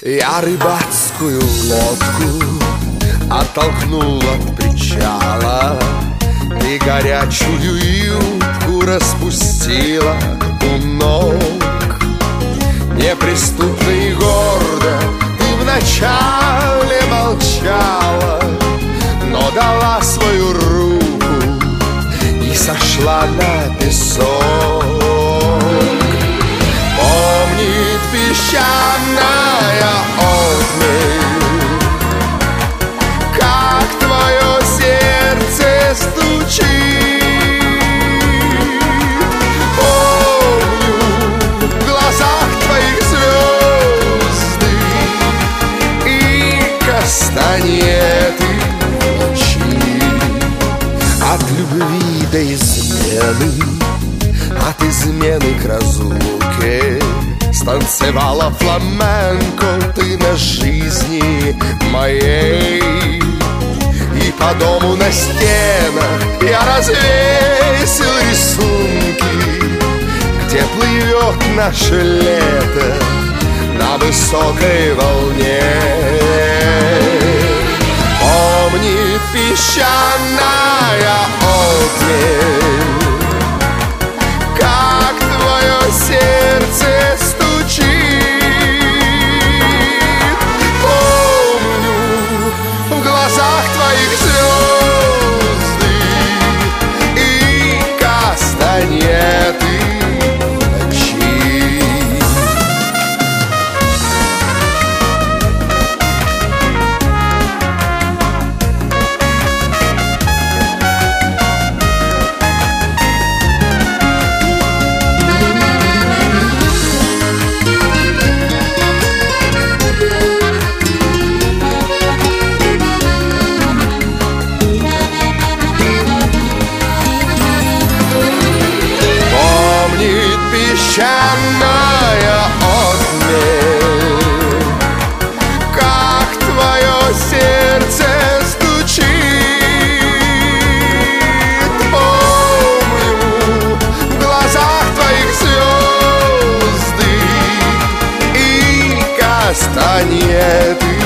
Я рыбацкую лодку оттолкнул от причала. Ты горячую юбку распустила у ног. Неприступно и гордо ты вначале молчала, но дала свою руку и сошла на песок. Помнит песчаная отмель, как твое сердце стучит. Помню в глазах твоих звезды и кастанеты ночи. От любви до измены, от измены к разлуке станцевала фламенко ты на жизни моей. И по дому на стенах я развесил рисунки, где плывет наше лето на высокой волне. Помнит песчаная отмель, как твое сердце стучит. Помню в глазах твоих звезды и кастанеты ночи. Песчаная отмель, как твое сердце стучит. Помню в глазах твоих звезды и кастанеты